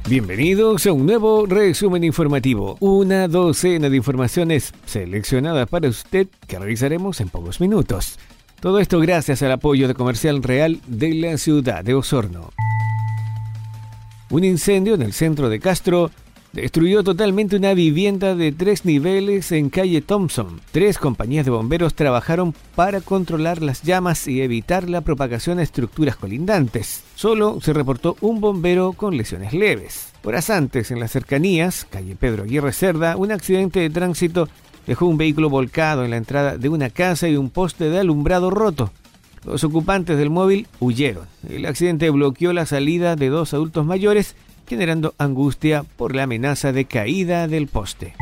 Bienvenidos a un nuevo resumen informativo, una docena de informaciones seleccionadas para usted que revisaremos en pocos minutos. Todo esto gracias al apoyo de Comercial Real de la ciudad de Osorno. Un incendio en el centro de Castro destruyó totalmente una vivienda de 3 niveles en calle Thompson. 3 compañías de bomberos trabajaron para controlar las llamas y evitar la propagación a estructuras colindantes. Solo se reportó un bombero con lesiones leves. Horas antes, en las cercanías, calle Pedro Aguirre Cerda, un accidente de tránsito dejó un vehículo volcado en la entrada de una casa y un poste de alumbrado roto. Los ocupantes del móvil huyeron. El accidente bloqueó la salida de 2 adultos mayores, generando angustia por la amenaza de caída del poste.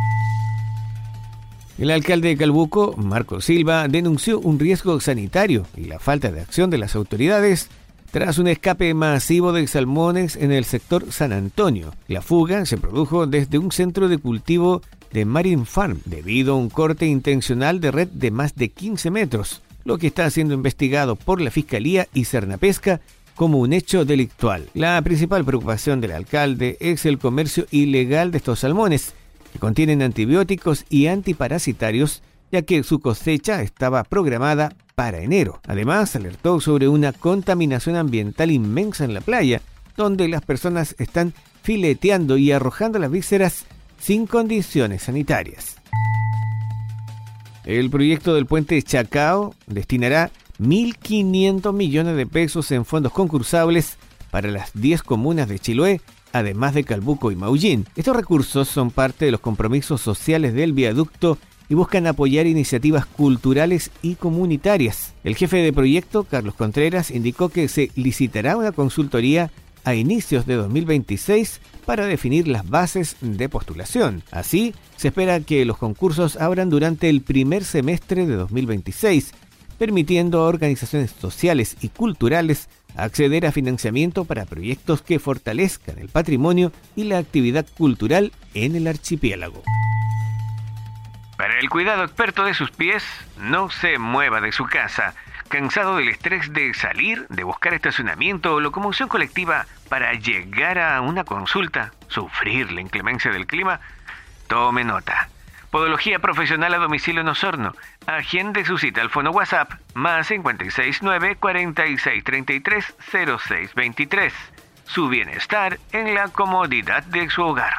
El alcalde de Calbuco, Marco Silva, denunció un riesgo sanitario y la falta de acción de las autoridades tras un escape masivo de salmones en el sector San Antonio. La fuga se produjo desde un centro de cultivo de Marine Farm debido a un corte intencional de red de más de 15 metros, lo que está siendo investigado por la Fiscalía y Cernapesca como un hecho delictual. La principal preocupación del alcalde es el comercio ilegal de estos salmones, que contienen antibióticos y antiparasitarios, ya que su cosecha estaba programada para enero. Además, alertó sobre una contaminación ambiental inmensa en la playa, donde las personas están fileteando y arrojando las vísceras sin condiciones sanitarias. El proyecto del puente Chacao destinará 1.500 millones de pesos en fondos concursables para las 10 comunas de Chiloé, además de Calbuco y Maullín. Estos recursos son parte de los compromisos sociales del viaducto y buscan apoyar iniciativas culturales y comunitarias. El jefe de proyecto, Carlos Contreras, indicó que se licitará una consultoría a inicios de 2026 para definir las bases de postulación. Así, se espera que los concursos abran durante el primer semestre de 2026, permitiendo a organizaciones sociales y culturales acceder a financiamiento para proyectos que fortalezcan el patrimonio y la actividad cultural en el archipiélago. Para el cuidado experto de sus pies, no se mueva de su casa. ¿Cansado del estrés de salir, de buscar estacionamiento o locomoción colectiva para llegar a una consulta, sufrir la inclemencia del clima? Tome nota. Podología profesional a domicilio en Osorno. Agende su cita al fono WhatsApp más 569 4633 0623. Su bienestar en la comodidad de su hogar.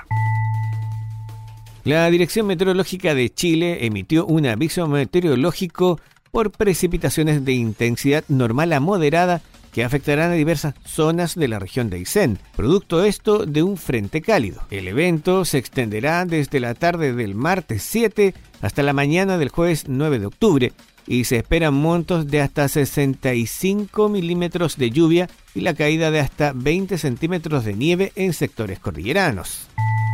La Dirección Meteorológica de Chile emitió un aviso meteorológico por precipitaciones de intensidad normal a moderada que afectarán a diversas zonas de la región de Aysén, producto esto de un frente cálido. El evento se extenderá desde la tarde del martes 7 hasta la mañana del jueves 9 de octubre y se esperan montos de hasta 65 milímetros de lluvia y la caída de hasta 20 centímetros de nieve en sectores cordilleranos.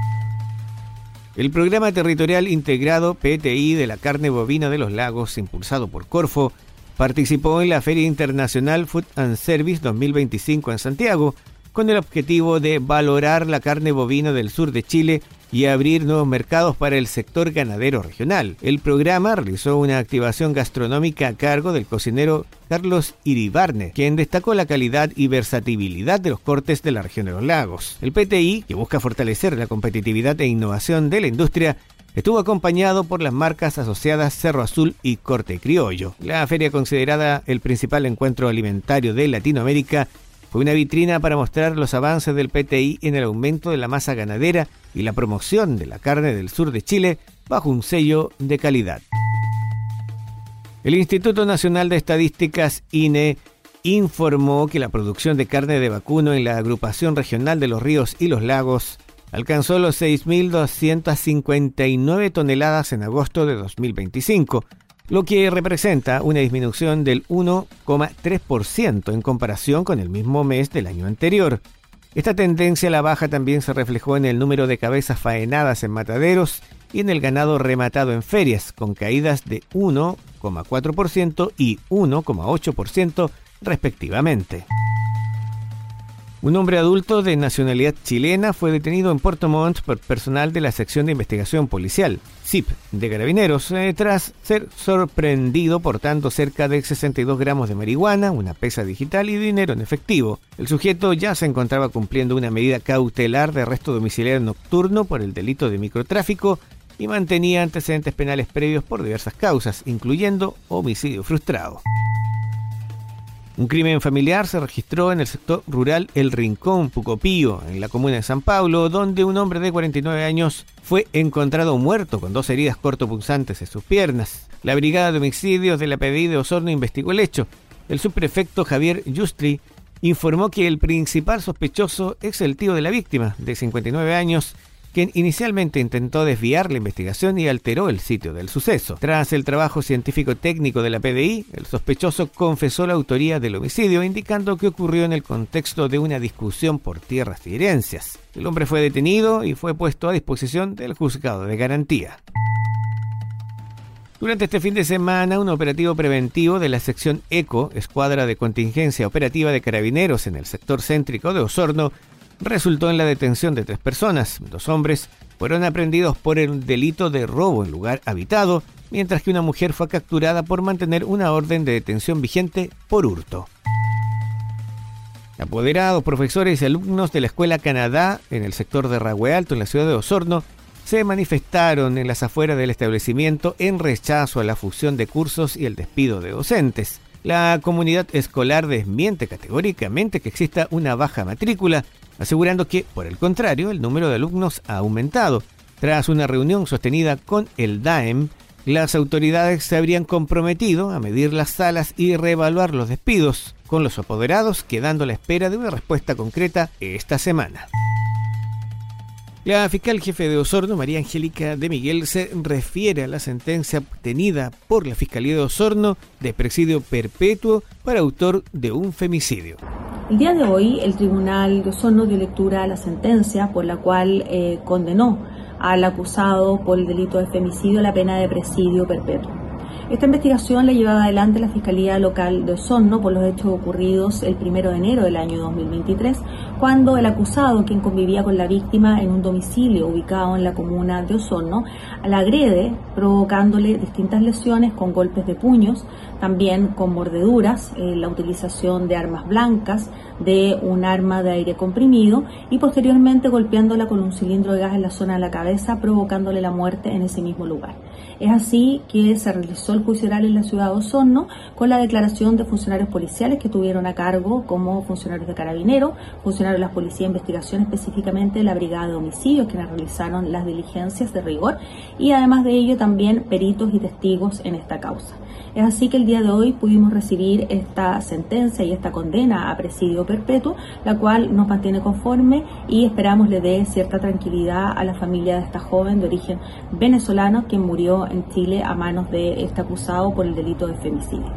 El Programa Territorial Integrado PTI de la Carne Bovina de los Lagos, impulsado por Corfo, participó en la Feria Internacional Food and Service 2025 en Santiago, con el objetivo de valorar la carne bovina del sur de Chile y abrir nuevos mercados para el sector ganadero regional. El programa realizó una activación gastronómica a cargo del cocinero Carlos Iribarne, quien destacó la calidad y versatilidad de los cortes de la región de los lagos. El PTI, que busca fortalecer la competitividad e innovación de la industria, estuvo acompañado por las marcas asociadas Cerro Azul y Corte Criollo. La feria, considerada el principal encuentro alimentario de Latinoamérica, fue una vitrina para mostrar los avances del PTI en el aumento de la masa ganadera y la promoción de la carne del sur de Chile bajo un sello de calidad. El Instituto Nacional de Estadísticas, INE, informó que la producción de carne de vacuno en la agrupación regional de los ríos y los lagos alcanzó los 6.259 toneladas en agosto de 2025, lo que representa una disminución del 1,3% en comparación con el mismo mes del año anterior. Esta tendencia a la baja también se reflejó en el número de cabezas faenadas en mataderos y en el ganado rematado en ferias, con caídas de 1,4% y 1,8% respectivamente. Un hombre adulto de nacionalidad chilena fue detenido en Puerto Montt por personal de la Sección de Investigación Policial, SIP, de Carabineros, tras ser sorprendido portando cerca de 62 gramos de marihuana, una pesa digital y dinero en efectivo. El sujeto ya se encontraba cumpliendo una medida cautelar de arresto domiciliario nocturno por el delito de microtráfico y mantenía antecedentes penales previos por diversas causas, incluyendo homicidio frustrado. Un crimen familiar se registró en el sector rural El Rincón, Pucopío, en la comuna de San Pablo, donde un hombre de 49 años fue encontrado muerto con 2 heridas cortopunzantes en sus piernas. La Brigada de Homicidios de la PDI de Osorno investigó el hecho. El subprefecto Javier Yustri informó que el principal sospechoso es el tío de la víctima, de 59 años, quien inicialmente intentó desviar la investigación y alteró el sitio del suceso. Tras el trabajo científico-técnico de la PDI, el sospechoso confesó la autoría del homicidio, indicando que ocurrió en el contexto de una discusión por tierras y herencias. El hombre fue detenido y fue puesto a disposición del juzgado de garantía. Durante este fin de semana, un operativo preventivo de la sección ECO, Escuadra de Contingencia Operativa de Carabineros en el sector céntrico de Osorno, resultó en la detención de 3 personas. 2 hombres fueron aprehendidos por el delito de robo en lugar habitado, mientras que una mujer fue capturada por mantener una orden de detención vigente por hurto. Apoderados, profesores y alumnos de la Escuela Canadá en el sector de Rahue Alto, en la ciudad de Osorno, se manifestaron en las afueras del establecimiento en rechazo a la fusión de cursos y el despido de docentes. La comunidad escolar desmiente categóricamente que exista una baja matrícula, asegurando que, por el contrario, el número de alumnos ha aumentado. Tras una reunión sostenida con el DAEM, las autoridades se habrían comprometido a medir las salas y reevaluar los despidos, con los apoderados quedando a la espera de una respuesta concreta esta semana. La fiscal jefe de Osorno, María Angélica de Miguel, se refiere a la sentencia obtenida por la Fiscalía de Osorno de presidio perpetuo para autor de un femicidio. El día de hoy, el Tribunal de Osorno dio lectura a la sentencia por la cual condenó al acusado por el delito de femicidio a la pena de presidio perpetuo. Esta investigación la llevaba adelante la Fiscalía Local de Osorno por los hechos ocurridos el 1 de enero del año 2023, cuando el acusado, quien convivía con la víctima en un domicilio ubicado en la comuna de Osorno, la agrede provocándole distintas lesiones con golpes de puños, también con mordeduras, la utilización de armas blancas, de un arma de aire comprimido y posteriormente golpeándola con un cilindro de gas en la zona de la cabeza, provocándole la muerte en ese mismo lugar. Es así que se realizó el juicio oral en la ciudad de Osorno con la declaración de funcionarios policiales que tuvieron a cargo como funcionarios de Carabineros, funcionarios de la Policía de Investigación, específicamente la Brigada de Homicidios, quienes realizaron las diligencias de rigor, y además de ello también peritos y testigos en esta causa. Es así que el día de hoy pudimos recibir esta sentencia y esta condena a presidio perpetuo, la cual nos mantiene conforme y esperamos le dé cierta tranquilidad a la familia de esta joven de origen venezolano quien murió en Chile a manos de este acusado por el delito de femicidio.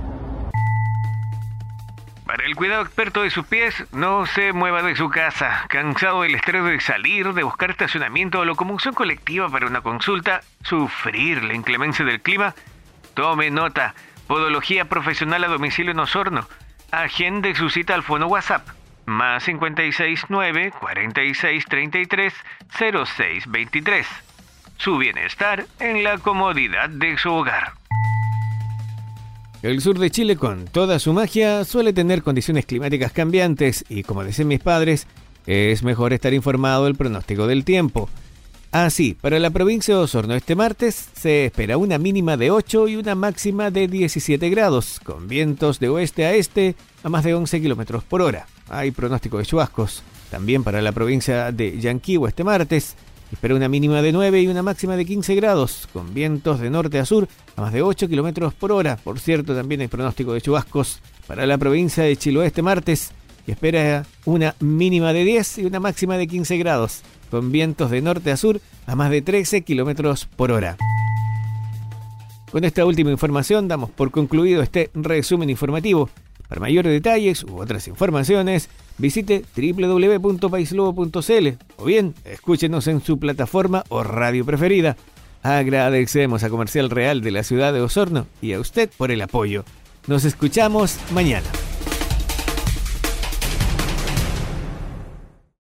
Para el cuidado experto de sus pies, no se mueva de su casa. Cansado del estrés de salir, de buscar estacionamiento o locomoción colectiva para una consulta, sufrir la inclemencia del clima, tome nota. Podología profesional a domicilio en Osorno. Agende su cita al fono WhatsApp. Más 569 46 33 06 23. Su bienestar en la comodidad de su hogar. El sur de Chile, con toda su magia, suele tener condiciones climáticas cambiantes y, como decían mis padres, es mejor estar informado del pronóstico del tiempo. Así, para la provincia de Osorno este martes se espera una mínima de 8 y una máxima de 17 grados, con vientos de oeste a este a más de 11 kilómetros por hora. Hay pronóstico de chubascos. También para la provincia de Yanquihue este martes espera una mínima de 9 y una máxima de 15 grados, con vientos de norte a sur a más de 8 kilómetros por hora. Por cierto, también hay pronóstico de chubascos para la provincia de Chiloé este martes, que espera una mínima de 10 y una máxima de 15 grados, con vientos de norte a sur a más de 13 kilómetros por hora. Con esta última información damos por concluido este resumen informativo. Para mayores detalles u otras informaciones, visite www.paislobo.cl o bien escúchenos en su plataforma o radio preferida. Agradecemos a Comercial Real de la ciudad de Osorno y a usted por el apoyo. Nos escuchamos mañana.